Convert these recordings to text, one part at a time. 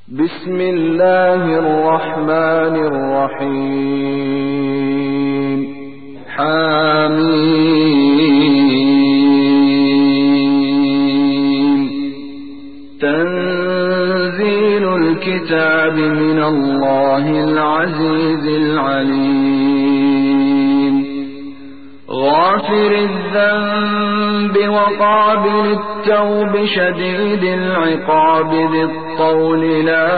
بسم الله الرحمن الرحيم. حميم. تنزيل الكتاب من الله العزيز العليم. غافر الذنب وقابل التوب شديد العقاب ذي الطول لا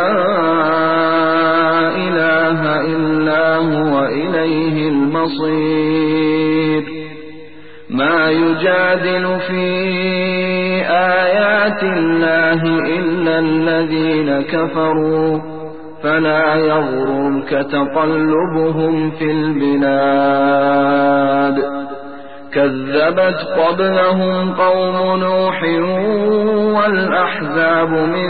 إله إلا هو إليه المصير. ما يجادل في آيات الله إلا الذين كفروا فلا يغررك تقلبهم في البلاد. كذبت قبلهم قوم نوح والأحزاب من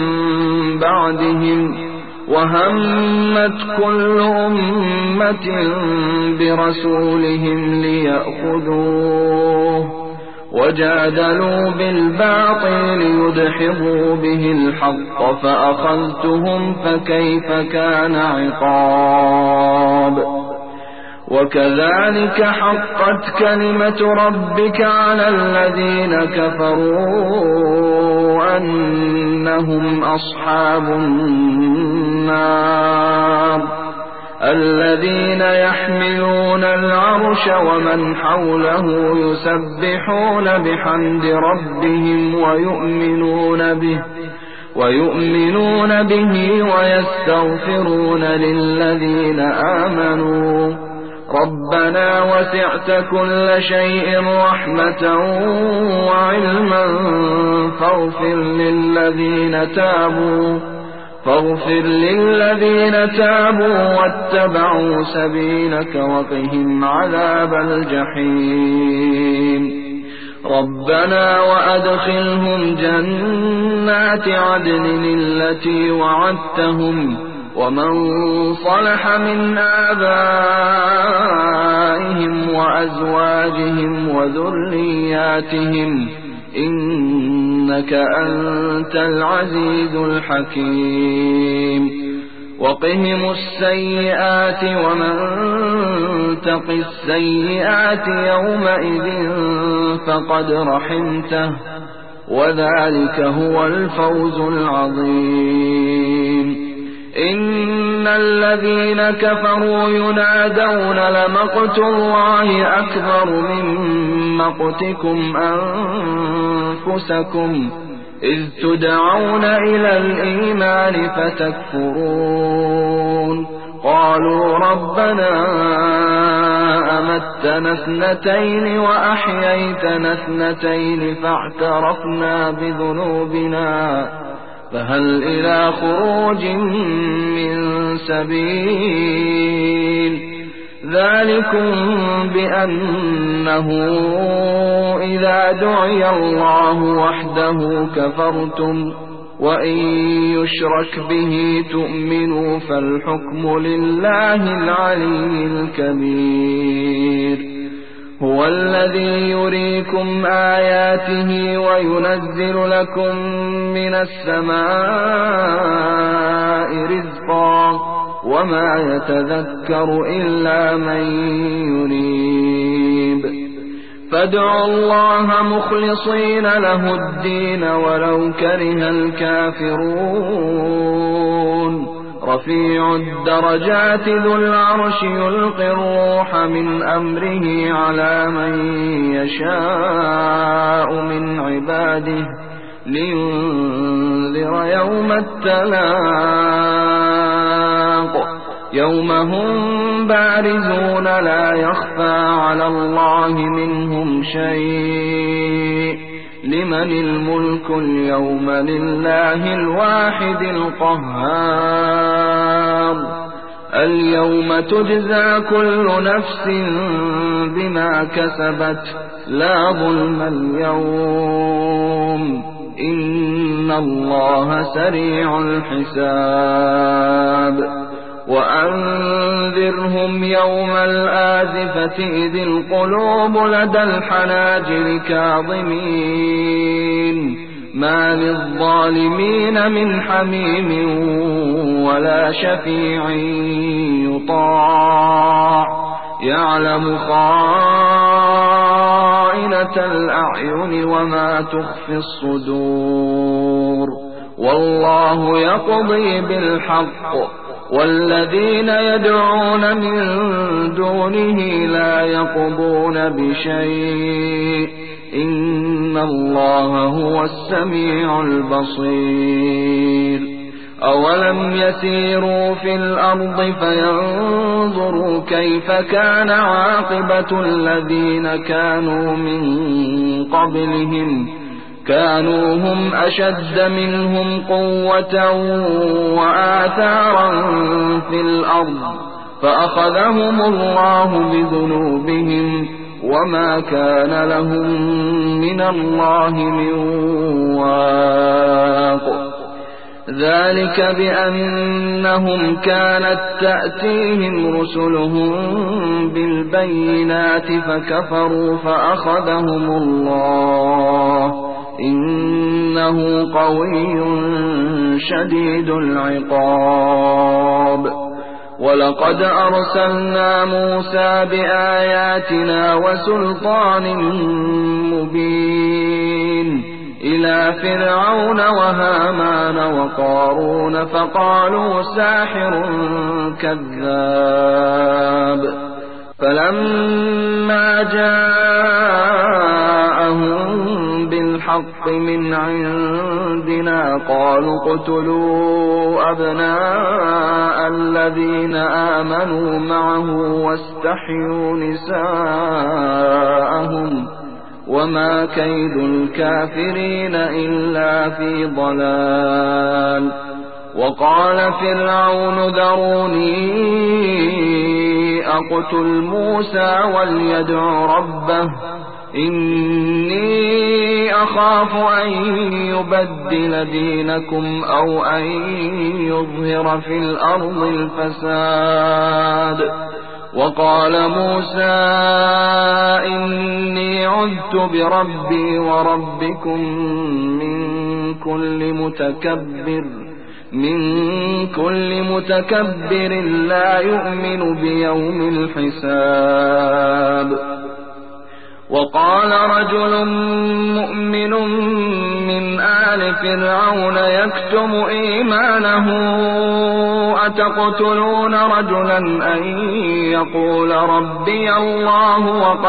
بعدهم وهمت كل أمة برسولهم ليأخذوه وجادلوا بالباطل ليدحضوا به الحق فأخذتهم فكيف كان عقاب. وكذلك حقت كلمة ربك على الذين كفروا أنهم أصحاب النار. الذين يحملون العرش ومن حوله يسبحون بحمد ربهم ويؤمنون به ويستغفرون للذين آمنوا ربنا وسعت كل شيء رحمة وعلما فاغفر للذين تابوا واتبعوا سبيلك وقهم عذاب الجحيم. ربنا وأدخلهم جنات عدن التي وعدتهم ومن صلح من آبائهم وأزواجهم وذرياتهم إنك أنت العزيز الحكيم. وقهم السيئات ومن تق السيئات يومئذ فقد رحمته وذلك هو الفوز العظيم. إن الذين كفروا ينادون لمقت الله أكبر من مقتكم أنفسكم إذ تدعون إلى الإيمان فتكفرون. قالوا ربنا أمتنا اثنتين وأحييتنا اثنتين فاعترفنا بذنوبنا فهل إلى خروج من سبيل. ذلكم بأنه إذا دعي الله وحده كفرتم وإن يشرك به تؤمنوا فالحكم لله العلي الكبير. هو الذي يريكم آياته وينزل لكم من السماء رزقا وما يتذكر إلا من ينيب. فادعوا الله مخلصين له الدين ولو كره الكافرون. رفيع الدرجات ذو العرش يلقي الروح من أمره على من يشاء من عباده لينذر يوم التلاق يوم هم بارزون لا يخفى على الله منهم شيء. لمن الملك اليوم لله الواحد القهار. اليوم تجزى كل نفس بما كسبت لا ظلم اليوم إن الله سريع الحساب. وأنذرهم يوم الآزفة إذ القلوب لدى الحناجر كاظمين ما للظالمين من حميم ولا شفيع يطاع يعلم خائنة الأعين وما تخفي الصدور والله يقضي بالحق والذين يدعون من دونه لا يقضون بشيء إن الله هو السميع البصير أولم يسيروا في الأرض فينظروا كيف كان عاقبة الذين كانوا من قبلهم كانوا هم أشد منهم قوة وآثارا في الأرض فأخذهم الله بذنوبهم وما كان لهم من الله من واق ذلك بأنهم كانت تأتيهم رسلهم بالبينات فكفروا فأخذهم الله إنه قوي شديد العقاب ولقد أرسلنا موسى بآياتنا وسلطان مبين إلى فرعون وهامان وقارون فقالوا ساحر كذاب فلما جاءهم بالحق من عندنا قالوا اقتلوا أبناء الذين آمنوا معه واستحيوا نساءهم وما كيد الكافرين إلا في ضلال وقال فرعون ذروني أقتل موسى وليدع ربه إني أخاف أن يبدل دينكم أو أن يظهر في الأرض الفساد وقال موسى إني عذت بربي وربكم من كل متكبر لا يؤمن بيوم الحساب وقال رجل مؤمن من آل فرعون يكتم إيمانه أتقتلون رجلا أن يقول ربي الله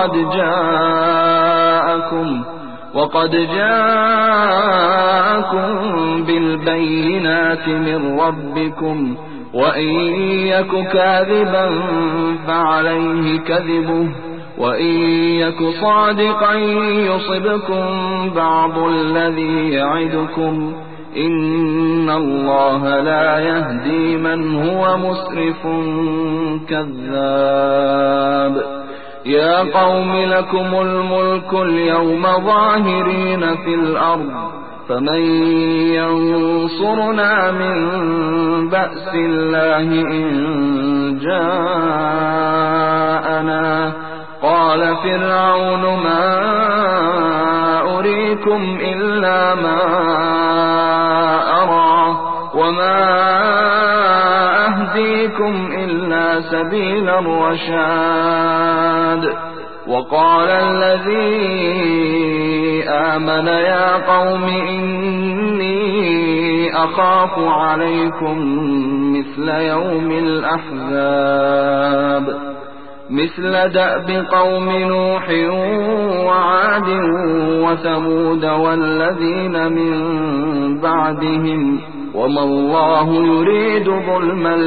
وقد جاءكم بالبينات من ربكم وإن يك كاذبا فعليه كذبه وإن يك صادقا يصبكم بعض الذي يعدكم إن الله لا يهدي من هو مسرف كذاب يا قوم لكم الملك اليوم ظاهرين في الأرض فمن ينصرنا من بأس الله إن جاءنا قال فرعون ما أريكم إلا ما أرى وما أهديكم إلا سبيل الرشاد وقال الذي آمن يا قوم إني أخاف عليكم مثل يوم الأحزاب مثل دأب قوم نوح وعاد وثمود والذين من بعدهم وما الله يريد ظلما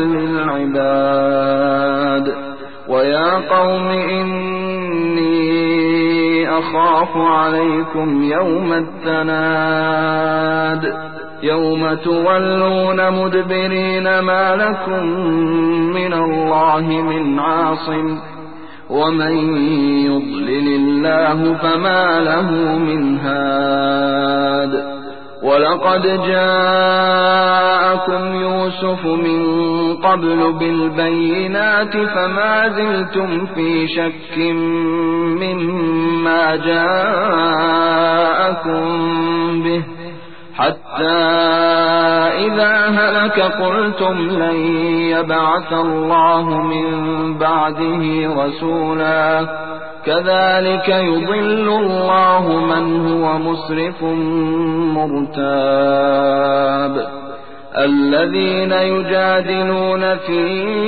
للعباد ويا قوم إني أخاف عليكم يوم التناد يوم تولون مدبرين ما لكم من الله من عاصم ومن يضلل الله فما له من هاد ولقد جاءكم يوسف من قبل بالبينات فما زلتم في شك مما جاءكم به حتى إذا هلك قلتم لن يبعث الله من بعده رسولا كذلك يضل الله من هو مسرف مرتاب الذين يجادلون في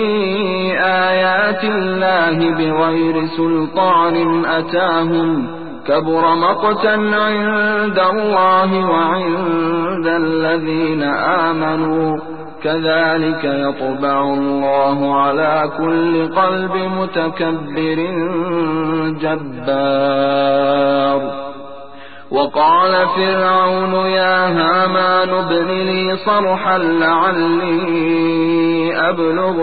آيات الله بغير سلطان أتاهم كبر مقتا عند الله وعند الذين آمنوا كذلك يطبع الله على كل قلب متكبر جبار وقال فرعون يا هامان ابن لي صرحا لعلي أبلغ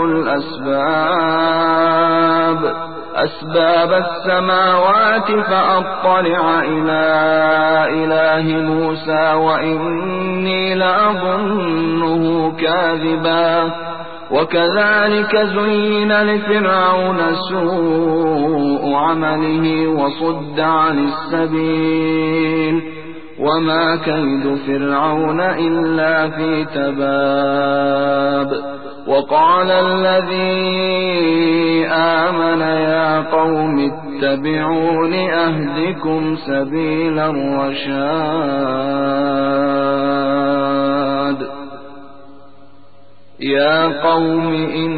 أسباب السماوات فأطلع إلى إله موسى وإني لأظنه كاذبا وكذلك زين لفرعون سوء عمله وصد عن السبيل وما كيد فرعون إلا في تباب وقال الذي آمن يا قوم اتبعون أهدكم سبيل الرشاد يا قوم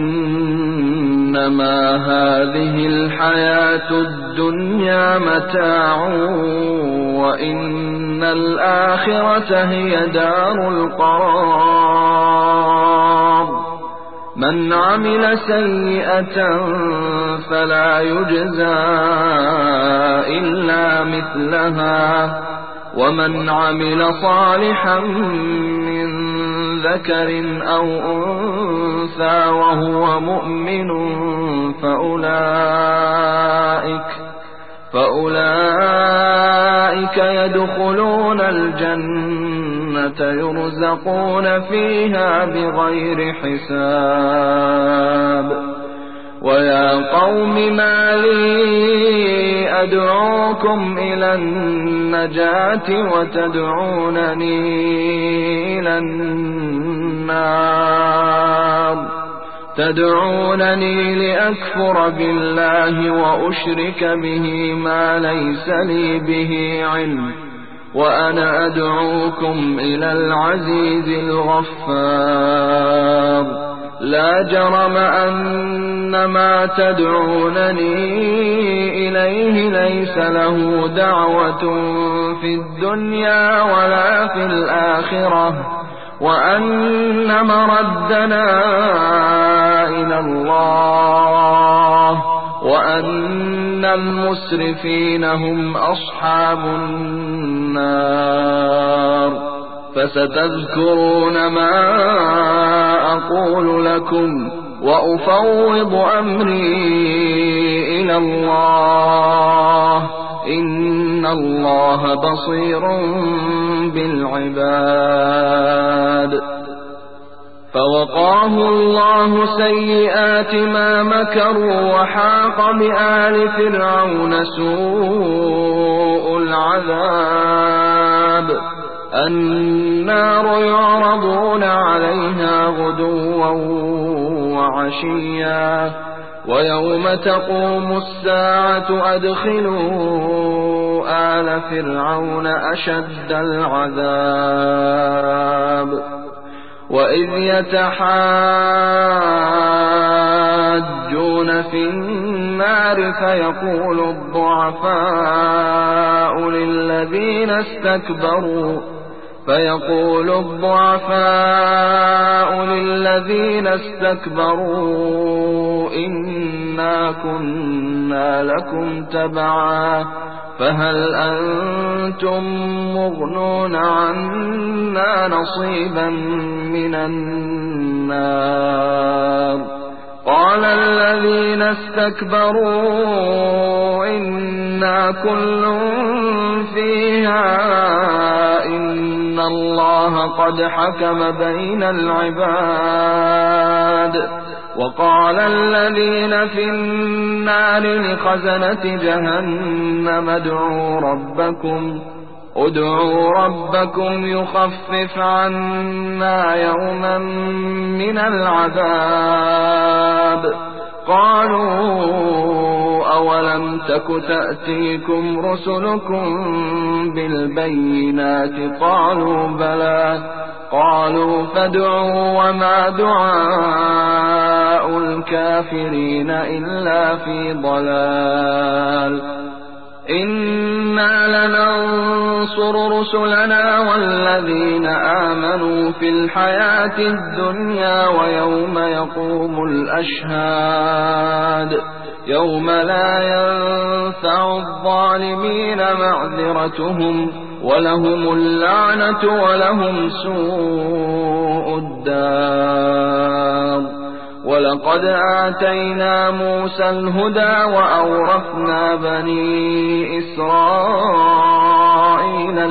إنما هذه الحياة الدنيا متاع وإن الآخرة هي دار القرار من عمل سيئة فلا يجزى إلا مثلها ومن عمل صالحا من ذكر أو أنثى وهو مؤمن فأولئك يدخلون الجنة يرزقون فيها بغير حساب ويا قوم ما لي أدعوكم إلى النجاة وتدعونني إلى النار تدعونني لأكفر بالله وأشرك به ما ليس لي به علم وأنا أدعوكم إلى العزيز الغفار لا جرم أن ما تدعونني إليه ليس له دعوة في الدنيا ولا في الآخرة وأن مردنا إلى الله وأن المسرفين هم أصحاب النار فستذكرون ما أقول لكم وأفوض أمري إلى الله إن الله بصير بالعباد فوقاه الله سيئات ما مكروا وحاق بآل فرعون سوء العذاب النار يعرضون عليها غدوا وعشيا ويوم تقوم الساعة أدخلوا آل فرعون أشد العذاب وإذ يتحاجون في النار فيقول الضعفاء للذين استكبروا إنا كنا لكم تبعا فهل أنتم مغنون عنا نصيبا من النار قال الذين استكبروا إنا كل فيها إن الله قد حكم بين العباد وقال الذين في النار لخزنة جهنم ادعوا ربكم ادعوا ربكم يخفف عنا يوما من العذاب. قالوا أولم تك تأتيكم رسلكم بالبينات؟ قالوا بلى. قالوا فادعوا وما دعاء الكافرين إلا في ضلال. إنا لننصر رسلنا والذين آمنوا في الحياة الدنيا ويوم يقوم الأشهاد، يوم لا ينفع الظالمين معذرتهم ولهم اللعنة ولهم سوء الدار. ولقد آتينا موسى الهدى وأورثنا بني إسرائيل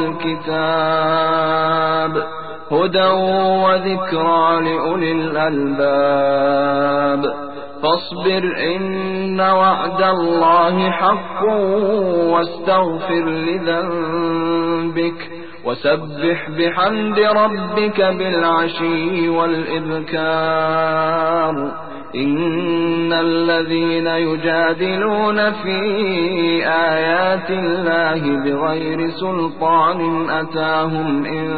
الكتاب هدى وذكرى لأولي الألباب. فاصبر إن وعد الله حق واستغفر لذنبك وسبح بحمد ربك بالعشي والإبكار. إن الذين يجادلون في آيات الله بغير سلطان أتاهم إن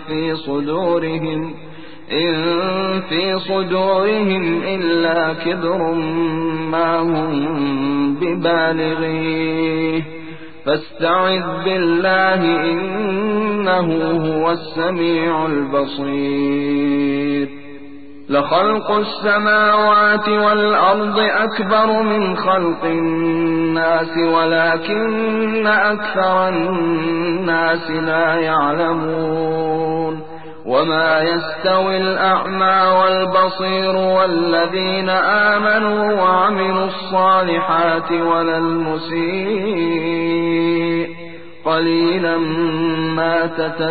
في صدورهم إلا كبر ما هم ببالغيه فاستعذ بالله إنه هو السميع البصير. لخلق السماوات والأرض أكبر من خلق الناس ولكن أكثر الناس لا يعلمون. وما يستوي الأعمى والبصير والذين آمنوا وعملوا الصالحات ولا المسيء قليلا ما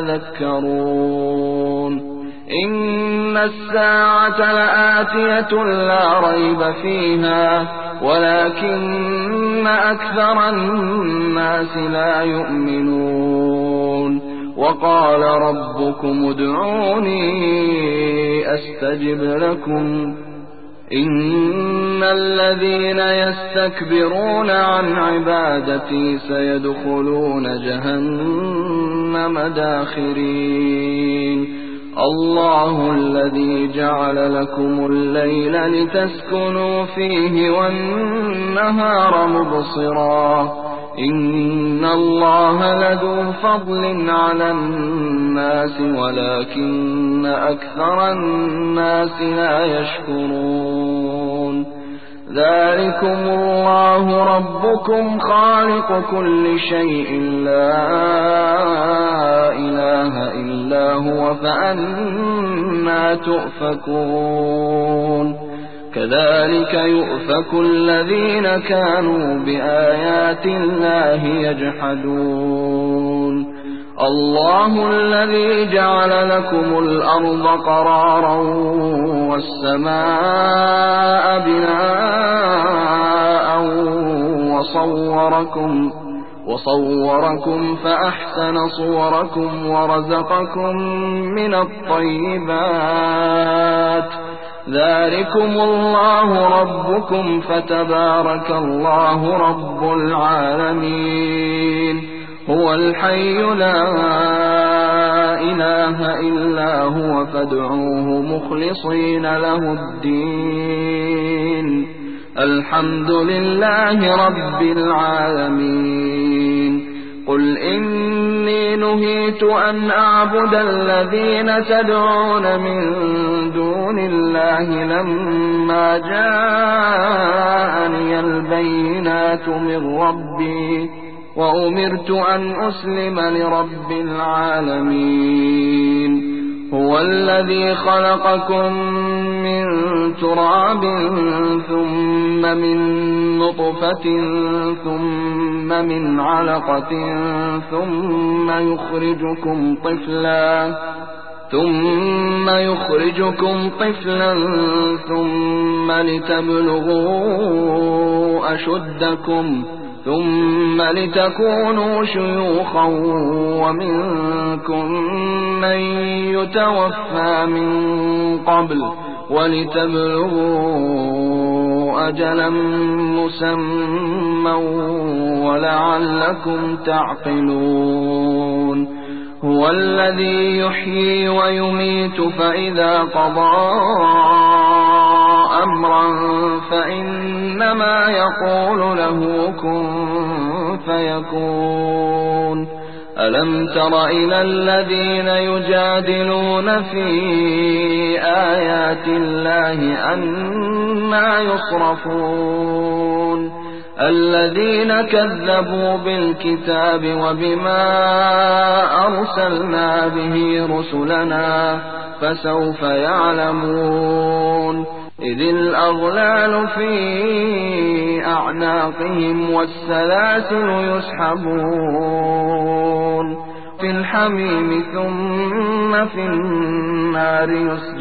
تتذكرون. إن الساعة لآتية لا ريب فيها ولكن أكثر الناس لا يؤمنون. وقال ربكم ادعوني أستجب لكم إن الذين يستكبرون عن عبادتي سيدخلون جهنم داخرين. الله الذي جعل لكم الليل لتسكنوا فيه والنهار مبصرا إن الله لذو فضل على الناس ولكن أكثر الناس لا يشكرون. ذلكم الله ربكم خالق كل شيء لا إله إلا هو فأنى تؤفكون. كذلك يؤفك الذين كانوا بآيات الله يجحدون. الله الذي جعل لكم الأرض قرارا والسماء بناء وصوركم فأحسن صوركم ورزقكم من الطيبات. ذلكم الله ربكم فتبارك الله رب العالمين. هو الحي لا إله إلا هو فادعوه مخلصين له الدين. الحمد لله رب العالمين. قل إني نهيت أن أعبد الذين تدعون من دون الله لما جاءني البينات من ربي وأمرت أن أسلم لرب العالمين. هو الذي خلقكم من تراب ثم من نطفة ثم من علقة ثم يخرجكم طفلا ثم لتبلغوا أشدكم ثم لتكونوا شيوخا ومنكم من يتوفى من قبل ولتبلغوا أجلا مسمى ولعلكم تعقلون هو الذي يحيي ويميت فإذا قضى أمرا فإنما يقول له كن فيكون ألم تر إلى الذين يجادلون في آيات الله أنى يصرفون الذين كذبوا بالكتاب وبما أرسلنا به رسلنا فسوف يعلمون إذ الأغلال في أعناقهم والسلاسل يسحبون في الحميم ثم في النار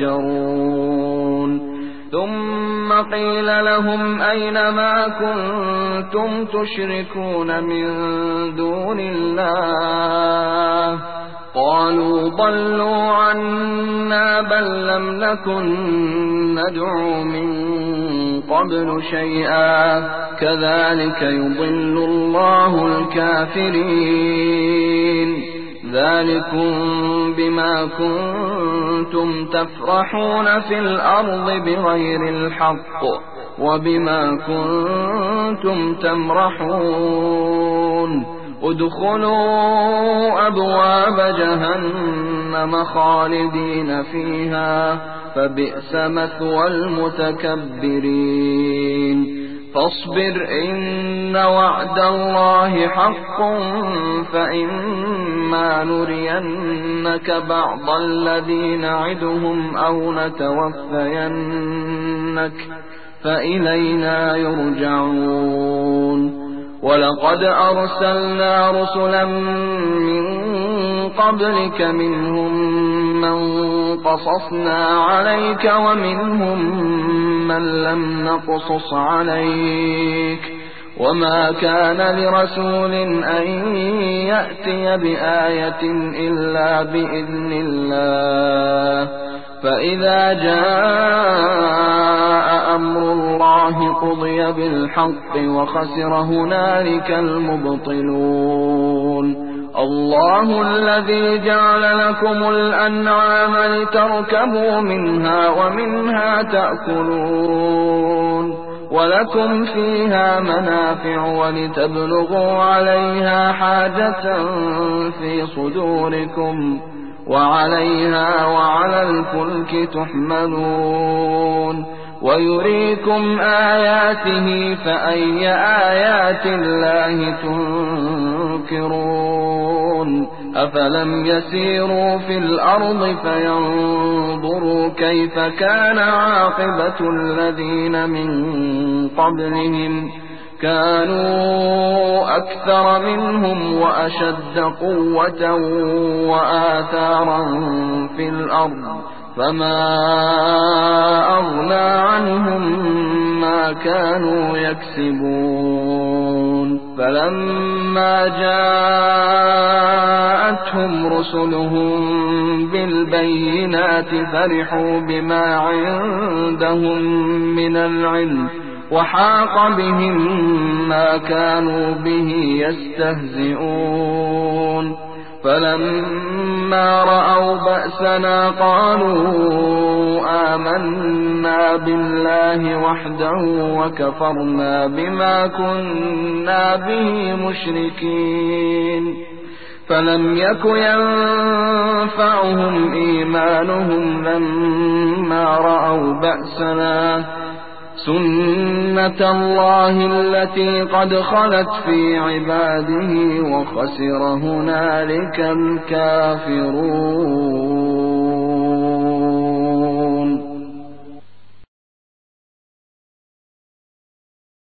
يسجرون ثم قيل لهم أين ما كنتم تشركون من دون الله قالوا ضلوا عنا بل لم نكن ندعو من قبل شيئا كذلك يضل الله الكافرين ذلكم بما كنتم تفرحون في الأرض بغير الحق وبما كنتم تمرحون ادخلوا أبواب جهنم خالدين فيها فبئس مثوى المتكبرين فاصبر إن وعد الله حق فإما نرينك بعض الذي نعدهم أو نتوفينك فإلينا يرجعون ولقد أرسلنا رسلا من قبلك منهم من قصصنا عليك ومنهم من لم نقصص عليك وما كان لرسول أن يأتي بآية إلا بإذن الله فإذا جاء أمر الله قضي بالحق وخسر هنالك المبطلون الله الذي جعل لكم الأنعام لتركبوا منها ومنها تأكلون ولكم فيها منافع ولتبلغوا عليها حاجة في صدوركم وعليها وعلى الفلك تحملون ويريكم آياته فأي آيات الله تنكرون أفلم يسيروا في الأرض فينظروا كيف كان عاقبة الذين من قبلهم كانوا أكثر منهم وأشد قوة وآثارا في الأرض فما أغنى عنهم ما كانوا يكسبون فلما جاءتهم رسلهم بالبينات فرحوا بما عندهم من العلم وحاق بهم ما كانوا به يستهزئون فلما رأوا بأسنا قالوا آمنا بالله وحده وكفرنا بما كنا به مشركين فلم يك ينفعهم إيمانهم لما رأوا بأسنا سنة الله التي قد خلت في عباده وخسر هنالك الكافرون